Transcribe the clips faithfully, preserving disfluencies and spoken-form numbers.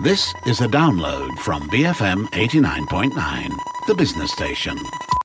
This is a download from B F M eighty-nine point nine, the business station.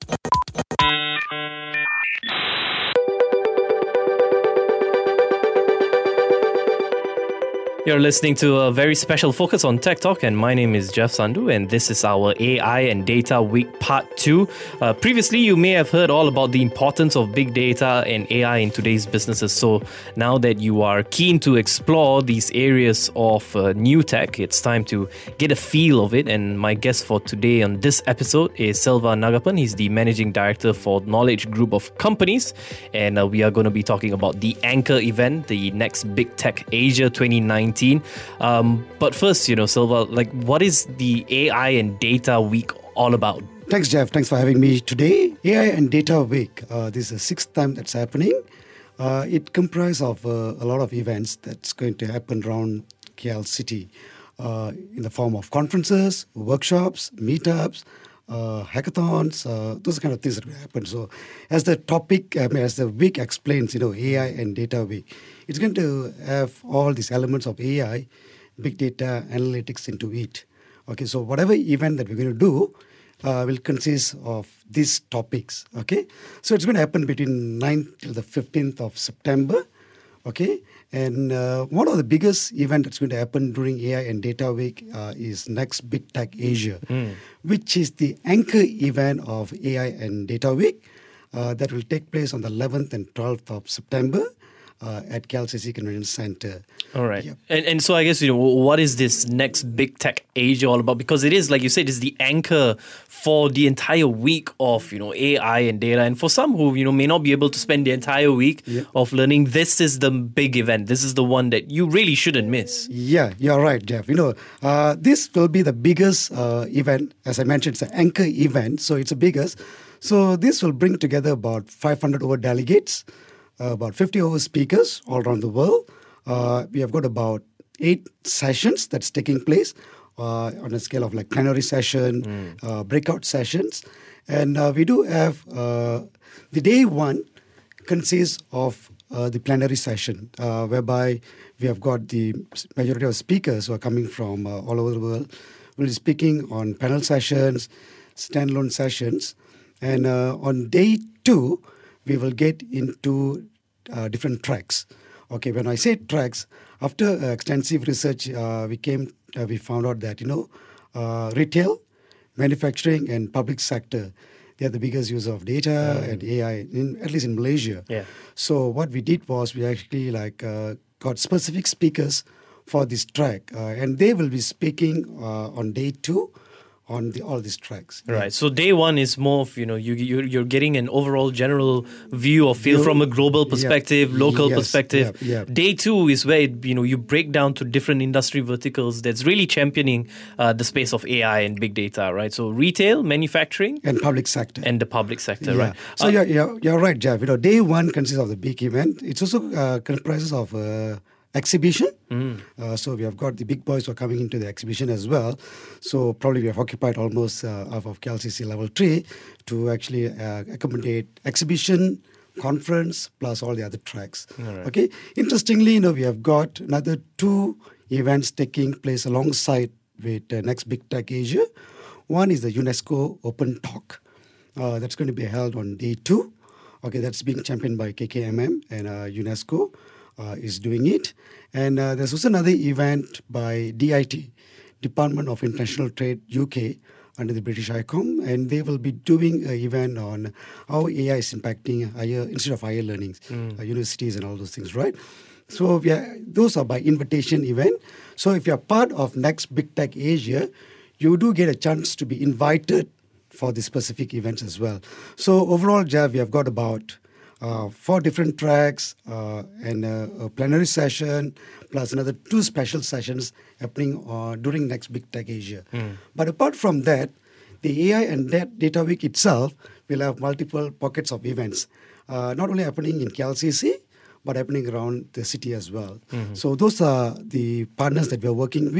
You're listening to a very special focus on Tech Talk, and my name is Jeff Sandhu, and this is our A I and Data Week Part two. Uh, previously, you may have heard all about the importance of big data and A I in today's businesses. So now that you are keen to explore these areas of uh, new tech, it's time to get a feel of it. And my guest for today on this episode is Selva Nagapan. He's the Managing Director for Knowledge Group of Companies, and uh, we are going to be talking about the Anchor event, the Next Big Tech Asia twenty nineteen. Um, but first, you know, Selva, like, what is the A I and Data Week all about? Thanks, Jeff. Thanks for having me today. A I and Data Week. Uh, this is the sixth time that's happening. Uh, it comprises of uh, a lot of events that's going to happen around K L City uh, in the form of conferences, workshops, meetups, uh, hackathons. Uh, those kind of things that will happen. So, as the topic, I mean, as the week explains, you know, A I and Data Week. It's going to have all these elements of A I, big data, analytics into it. Okay, so whatever event that we're going to do uh, will consist of these topics. Okay, so it's going to happen between ninth till the fifteenth of September. Okay, and uh, one of the biggest event that's going to happen during A I and Data Week uh, is Next Big Tech Asia, mm. which is the anchor event of A I and Data Week uh, that will take place on the eleventh and twelfth of September. Uh, at K L C C Convention Center. All right. Yep. And and so I guess, you know, what is this Next Big Tech Asia all about? Because it is, like you said, it's the anchor for the entire week of, you know, A I and data. And for some who, you know, may not be able to spend the entire week yep. of learning, this is the big event. This is the one that you really shouldn't miss. Yeah, you're right, Jeff. You know, uh, this will be the biggest uh, event. As I mentioned, it's an anchor event, so it's the biggest. So this will bring together about five hundred over delegates, Uh, about fifty over speakers all around the world. Uh, we have got about eight sessions that's taking place uh, on a scale of like plenary session, mm. uh, breakout sessions. And uh, we do have uh, the day one consists of uh, the plenary session, uh, whereby we have got the majority of speakers who are coming from uh, all over the world. We'll be speaking on panel sessions, standalone sessions. And uh, on day two, we will get into uh, different tracks. Okay, when I say tracks, after uh, extensive research, uh, we came, uh, we found out that, you know, uh, retail, manufacturing, and public sector, they are the biggest user of data mm. and A I, in, at least in Malaysia. Yeah. So what we did was we actually like uh, got specific speakers for this track, uh, and they will be speaking uh, on day two. On the, all these tracks. Right. Yeah. So day one is more of, you know, you, you're, you're getting an overall general view or feel from a global perspective, yeah. local yes. perspective. Yeah. Yeah. Day two is where, it, you know, you break down to different industry verticals that's really championing uh, the space of A I and big data, right? So retail, manufacturing. And public sector. And the public sector, yeah. right? So uh, you're, you're, you're right, Jeff. You know, day one consists of the big event. It's also uh, comprises of uh, exhibition. Mm. Uh, so we have got the big boys who are coming into the exhibition as well. So probably we have occupied almost uh, half of K L C C level three to actually uh, accommodate exhibition, conference, plus all the other tracks. Right. Okay. Interestingly, you know, we have got another two events taking place alongside with uh, Next Big Tech Asia. One is the UNESCO Open Talk. Uh, that's going to be held on day two. Okay, that's being championed by K K M M and uh, UNESCO. Uh, is doing it. And uh, there's also another event by D I T, Department of International Trade U K, under the British I C O M, and they will be doing an event on how A I is impacting higher, instead of higher learnings, mm. uh, universities and all those things, right? So we are, those are by invitation event. So if you're part of Next Big Tech Asia, you do get a chance to be invited for the specific events as well. So overall, Jeff, we have got about Uh, four different tracks uh, and uh, a plenary session, plus another two special sessions happening uh, during Next Big Tech Asia. Mm. But apart from that, the A I and Data Week itself will have multiple pockets of events, uh, not only happening in K L C C, but happening around the city as well. Mm-hmm. So those are the partners that we are working with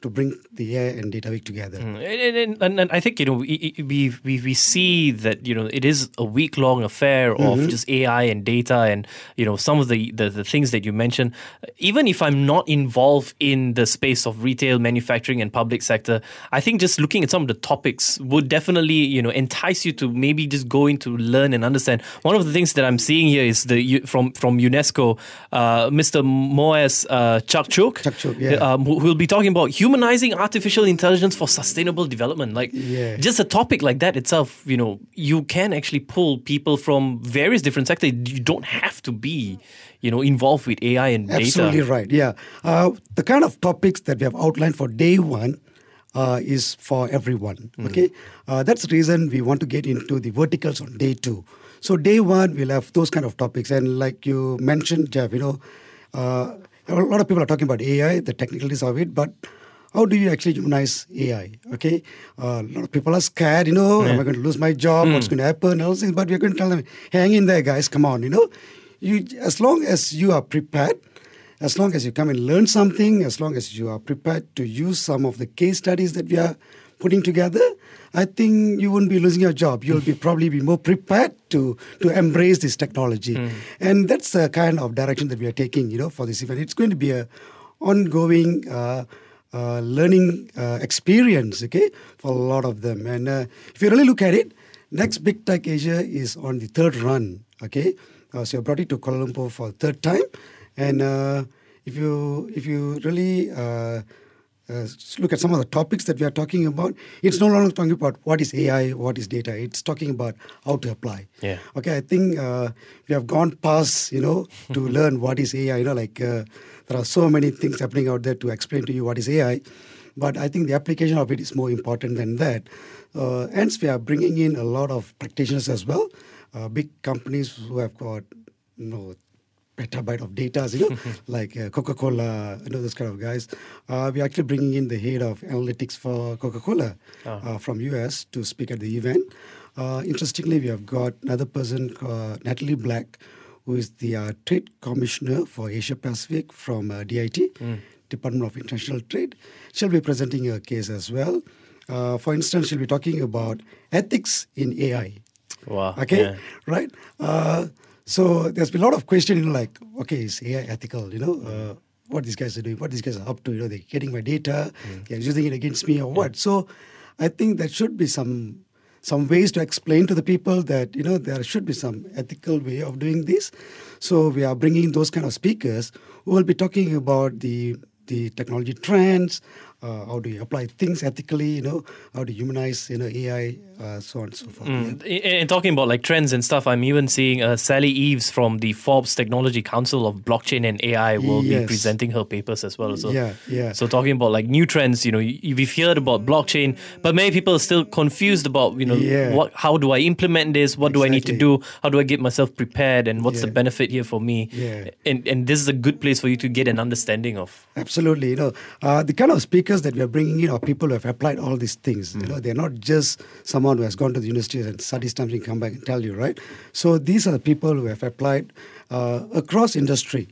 to bring the A I and Data Week together. Mm. And, and, and I think, you know, we, we, we, we see that, you know, it is a week-long affair of mm-hmm. just A I and data and, you know, some of the, the, the things that you mentioned. Even if I'm not involved in the space of retail, manufacturing and public sector, I think just looking at some of the topics would definitely, you know, entice you to maybe just go in to learn and understand. One of the things that I'm seeing here is the from, from UNESCO, uh, Mister Moaz uh, Chakchuk, Chakchuk yeah. um, who will be talking about humanizing artificial intelligence for sustainable development. Like yeah. just a topic like that itself, you know, you can actually pull people from various different sectors. You don't have to be, you know, involved with A I and data. Absolutely right. Yeah, uh, the kind of topics that we have outlined for day one uh, is for everyone. Mm. Okay, uh, that's the reason we want to get into the verticals on day two. So day one we'll have those kind of topics, and like you mentioned, Jeff, you know, uh, a lot of people are talking about A I, the technicalities of it, but how do you actually humanize A I? Okay, uh, a lot of people are scared. You know, yeah. am I going to lose my job? Mm. What's going to happen? All those things. But we're going to tell them, hang in there, guys. Come on. You know, you as long as you are prepared, as long as you come and learn something, as long as you are prepared to use some of the case studies that we are putting together, I think you wouldn't be losing your job. You'll be probably be more prepared to to embrace this technology, mm. and that's the kind of direction that we are taking. You know, for this event, it's going to be a ongoing. Uh, Uh, learning uh, experience, okay, for a lot of them. And uh, if you really look at it, next Big Tech Asia is on the third run, okay. Uh, so I brought it to Kuala Lumpur for the third time, and uh, if you if you really uh, uh, look at some of the topics that we are talking about, it's no longer talking about what is A I, what is data. It's talking about how to apply. Yeah. Okay, I think uh, we have gone past, you know, to learn what is A I. You know, like. Uh, There are so many things happening out there to explain to you what is A I, but I think the application of it is more important than that. Uh, hence, we are bringing in a lot of practitioners as well, uh, big companies who have got, you know, petabyte of data, you know, like uh, Coca-Cola, you know, those kind of guys. Uh, we're actually bringing in the head of analytics for Coca-Cola oh. uh, from U S to speak at the event. Uh, interestingly, we have got another person, uh, Natalie Black, who is the uh, Trade Commissioner for Asia Pacific from uh, D I T, mm. Department of International Trade. She'll be presenting her case as well. Uh, for instance, she'll be talking about ethics in A I. Wow. Okay, yeah. right? Uh, so there's been a lot of questions, you know, like, okay, is A I ethical? You know, uh, what these guys are doing, what these guys are up to? You know, they're getting my data, mm. they're using it against me or what? Yeah. So I think there should be some... some ways to explain to the people that, you know, there should be some ethical way of doing this. So we are bringing those kind of speakers who will be talking about the the technology trends, uh, how do you apply things ethically, you know, how do you humanize, you know, A I, uh, so on and so forth. Mm. Yeah. And talking about like trends and stuff, I'm even seeing uh, Sally Eves from the Forbes Technology Council of Blockchain and A I will yes. be presenting her papers as well. So, yeah, yeah. So talking about like new trends, you know, we've heard about blockchain, but many people are still confused about, you know, yeah. what, how do I implement this? What exactly. do I need to do? How do I get myself prepared? And what's yeah. the benefit here for me? Yeah. And and this is a good place for you to get an understanding of. Absolutely. You know, uh, the kind of speakers that we are bringing in are people who have applied all these things. Mm. You know, they're not just someone who has gone to the university and studied something, come back and tell you, right? So these are the people who have applied uh, across industry.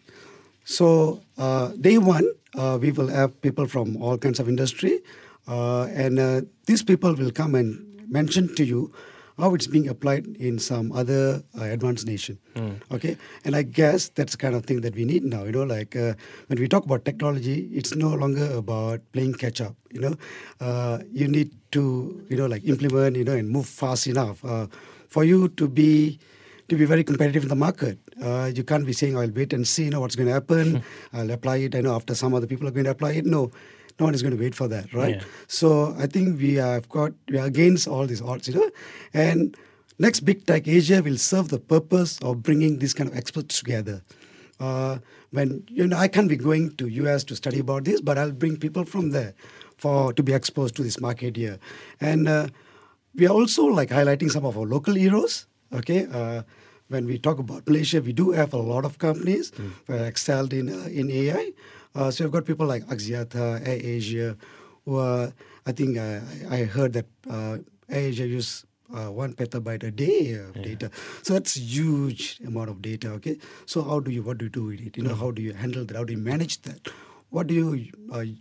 So uh, day one, uh, we will have people from all kinds of industry, uh, and uh, these people will come and mention to you how it's being applied in some other uh, advanced nation. Mm. Okay, and I guess that's the kind of thing that we need now. You know, like uh, when we talk about technology, it's no longer about playing catch up. You know, uh, you need to, you know, like implement, you know, and move fast enough uh, for you to be to be very competitive in the market. Uh, you can't be saying, I'll wait and see, you know, what's going to happen. I'll apply it. I know after some other people are going to apply it. No. No one is going to wait for that, right? Yeah. So I think we have got, we are against all these odds, you know. And next Big Tech Asia will serve the purpose of bringing these kind of experts together. Uh, when, you know, I can't be going to U S to study about this, but I'll bring people from there for to be exposed to this market here. And uh, we are also like highlighting some of our local heroes, okay? Uh, when we talk about Malaysia, we do have a lot of companies mm. who are excelled in, uh, in A I. Uh, so you've got people like Axiata, AirAsia, who are, I think uh, I heard that uh, AirAsia use uh, one petabyte a day of yeah. data. So that's a huge amount of data, okay? So how do you, what do you do with it? You know, mm. how do you handle that? How do you manage that? What do you uh,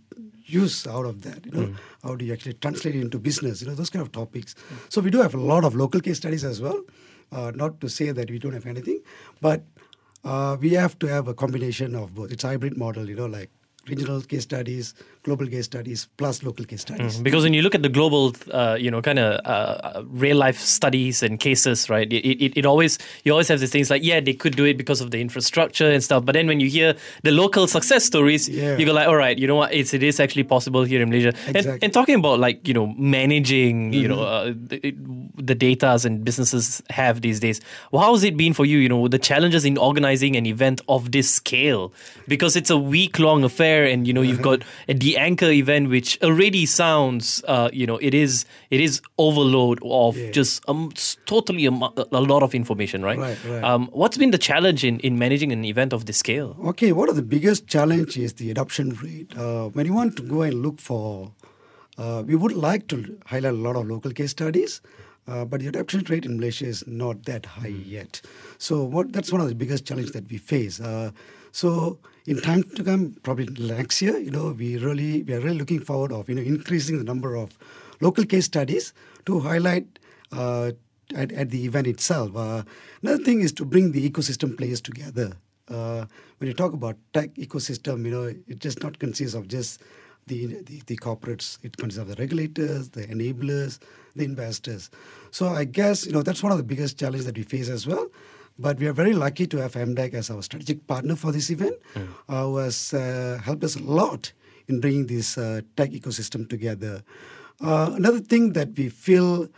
use out of that? You know, mm. how do you actually translate it into business? You know, those kind of topics. Mm. So we do have a lot of local case studies as well. Uh, not to say that we don't have anything, but uh, we have to have a combination of both. It's a hybrid model, you know, like regional case studies, global case studies, plus local case studies. Mm, because when you look at the global, uh, you know, kind of uh, real life studies and cases, right? It, it it always you always have these things like, yeah, they could do it because of the infrastructure and stuff. But then when you hear the local success stories, yeah. you go like, all right, you know what? It's it is actually possible here in Malaysia. Exactly. And, and talking about like you know managing, mm-hmm. you know, uh, the, the datas and businesses have these days. Well, how has it been for you? You know, the challenges in organizing an event of this scale, because it's a week long affair. And you know you've got the anchor event, which already sounds, uh, you know, it is it is overload of yeah. just um, totally a, a lot of information, right? Right, right. Um, what's been the challenge in, in managing an event of this scale? Okay, one of the biggest challenge is the adoption rate. Uh, when you want to go and look for, uh, we would like to highlight a lot of local case studies. Uh, but the adoption rate in Malaysia is not that high yet. So what that's one of the biggest challenges that we face. Uh, so in time to come, probably next year, you know, we really we are really looking forward of you know increasing the number of local case studies to highlight uh, at, at the event itself. Uh, another thing is to bring the ecosystem players together. Uh, when you talk about tech ecosystem, you know, it just not consists of just The, the, the corporates. It consists of the regulators, the enablers, the investors. So I guess, you know, that's one of the biggest challenges that we face as well. But we are very lucky to have M D E C as our strategic partner for this event, mm. uh, who has uh, helped us a lot in bringing this uh, tech ecosystem together. Uh, another thing that we feel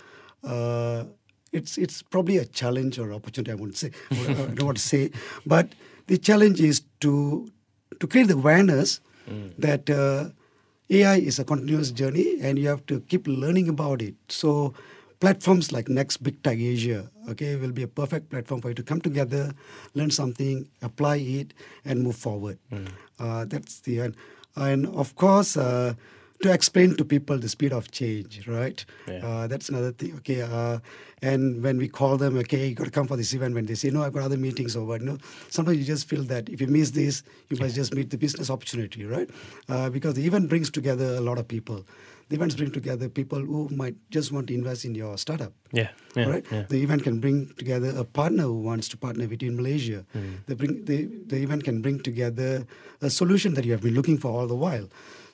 uh, it's it's probably a challenge or opportunity, I wouldn't say, I don't want to say, but the challenge is to to create the awareness mm. that uh, A I is a continuous journey and you have to keep learning about it. So platforms like Next Big Tech Asia, okay, will be a perfect platform for you to come together, learn something, apply it, and move forward. Mm. Uh, that's the end. And of course, uh, to explain to people the speed of change, right? Yeah. Uh, that's another thing, okay? Uh, and when we call them, okay, you got to come for this event, when they say, no, I've got other meetings or what, no, sometimes you just feel that if you miss this, you must just meet the business opportunity, right? Uh, because the event brings together a lot of people. The events bring together people who might just want to invest in your startup. Yeah, yeah, right. Yeah. The event can bring together a partner who wants to partner with you in Malaysia. Mm. They bring the the event can bring together a solution that you have been looking for all the while.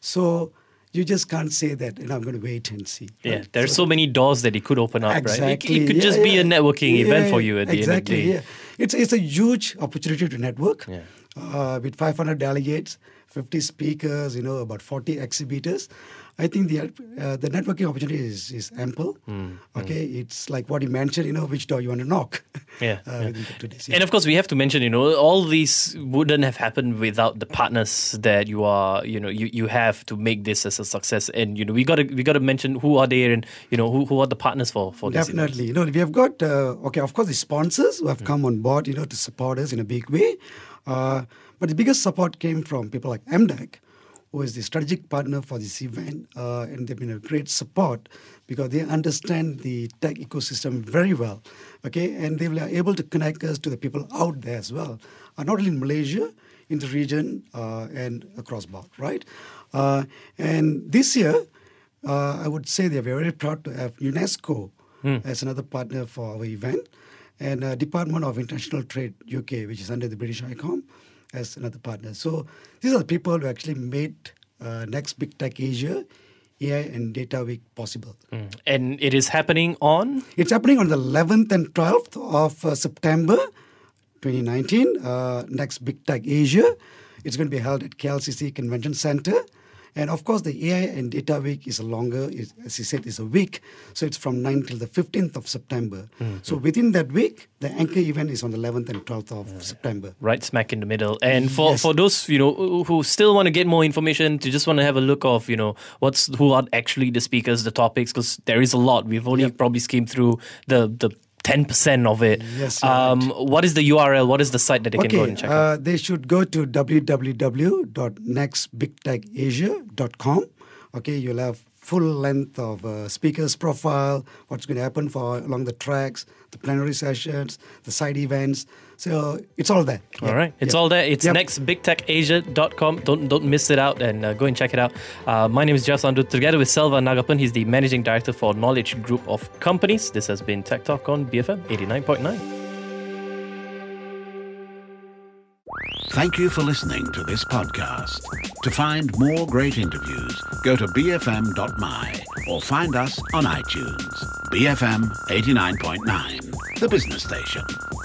So you just can't say that, you know, I'm going to wait and see. Yeah, right? there are so, so many doors that it could open up, exactly, right? It, it could yeah, just yeah. be a networking yeah, event for you at the exactly, end of the day. Yeah. It's, it's a huge opportunity to network yeah. uh, with five hundred delegates, fifty speakers, you know, about forty exhibitors. I think the uh, the networking opportunity is, is ample. Mm, okay, mm. It's like what you mentioned, you know, which door you want to knock. Yeah, uh, yeah. Today's, yeah. And of course, we have to mention, you know, all these wouldn't have happened without the partners that you are, you know, you, you have to make this as a success. And you know, we got to we got to mention who are there and you know who, who are the partners for for this. Definitely, you know, we have got uh, okay, of course, the sponsors who have mm. come on board, you know, to support us in a big way. Uh, but the biggest support came from people like M D E C, who is the strategic partner for this event, uh, and they've been a great support because they understand the tech ecosystem very well, okay, and they were able to connect us to the people out there as well, uh, not only in Malaysia, in the region, uh, and across board, right? Uh, and this year, uh, I would say they're very proud to have UNESCO mm. as another partner for our event, and uh, Department of International Trade U K, which is under the British ICOM, as another partner. So these are the people who actually made uh, Next Big Tech Asia, A I and Data Week possible. Mm. And it is happening on? It's happening on the eleventh and twelfth of uh, September twenty nineteen, uh, Next Big Tech Asia. It's going to be held at K L C C Convention Center. And of course, the A I and Data Week is a longer, is, as you said, is a week. So it's from ninth till the fifteenth of September. Mm-hmm. So within that week, the anchor event is on the eleventh and twelfth of yeah. September. Right smack in the middle. And for, yes. for those, you know, who still want to get more information, to just want to have a look of, you know, what's who are actually the speakers, the topics, because there is a lot. We've only yep. probably skimmed through the the ten percent of it. Yes, um, right. What is the U R L? What is the site that they okay, can go and check uh, out? They should go to w w w dot next big tech asia dot com Okay, you'll have full length of uh, speakers profile, what's going to happen for along the tracks, the plenary sessions, the side events. So it's all there. All Yeah. right. It's Yeah. all there. It's Yep. next big tech asia dot com. Don't don't miss it out and uh, go and check it out. Uh, my name is Jeff Sandhu. Together with Selva Nagapan, he's the Managing Director for Knowledge Group of Companies. This has been Tech Talk on B F M eighty-nine point nine. Thank you for listening to this podcast. To find more great interviews, go to b f m dot m y or find us on iTunes. B F M eighty-nine point nine, the business station.